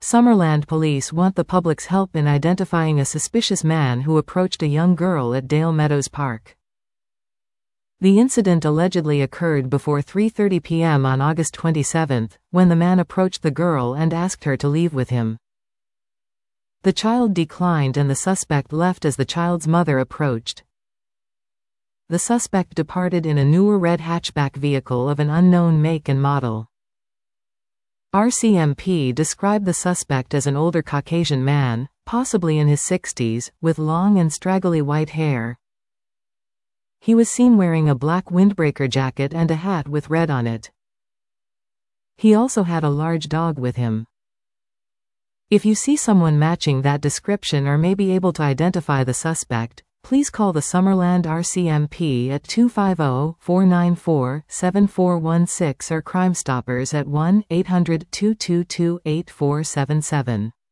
Summerland police want the public's help in identifying a suspicious man who approached a young girl at Dale Meadows Park. The incident allegedly occurred before 3:30 p.m. on August 27, when the man approached the girl and asked her to leave with him. The child declined and the suspect left as the child's mother approached. The suspect departed in a newer red hatchback vehicle of an unknown make and model. RCMP described the suspect as an older Caucasian man, possibly in his 60s, with long and straggly white hair. He was seen wearing a black windbreaker jacket and a hat with red on it. He also had a large dog with him. If you see someone matching that description or may be able to identify the suspect, please call the Summerland RCMP at 250-494-7416 or Crime Stoppers at 1-800-222-8477.